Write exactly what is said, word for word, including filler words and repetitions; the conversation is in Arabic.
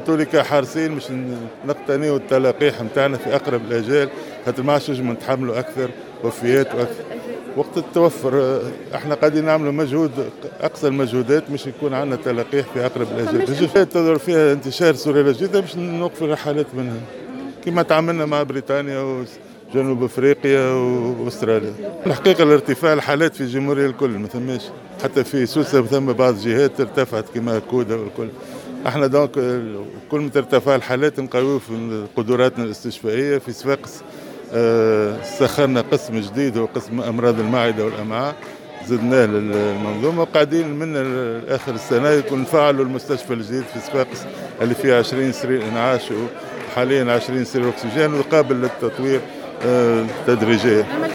توليكا حارسين باش نقتنيو التلقيح نتاعنا في اقرب الاجال، خاطر ما عادش نجمو نتحملوا اكثر وفيات واكثر. وقت التوفر احنا قاعدين نعملوا مجهود اقصى المجهودات باش يكون عندنا تلقيح في اقرب الاجال. الجفاف تظهر فيها انتشار سلالة جديدة باش نوقف الرحلات منها كما تعاملنا مع بريطانيا وجنوب افريقيا واستراليا. الحقيقه الارتفاع الحالات في الجمهوريه الكل ما ثماش، حتى في سوسه ثم بعض الجهات ارتفعت كما كودا والكل. احنا دونك كل ما ترتفع الحالات نقويو في قدراتنا الاستشفائيه. في صفاقس اه سخرنا قسم جديد هو قسم امراض المعده والامعاء، زدناه للمنظومه وقاعدين من اخر السنه يكون نفعلوا المستشفى الجديد في صفاقس اللي فيه عشرين سرير انعاش وحاليا عشرين سرير اكسجين وقابل للتطوير اه تدريجيا.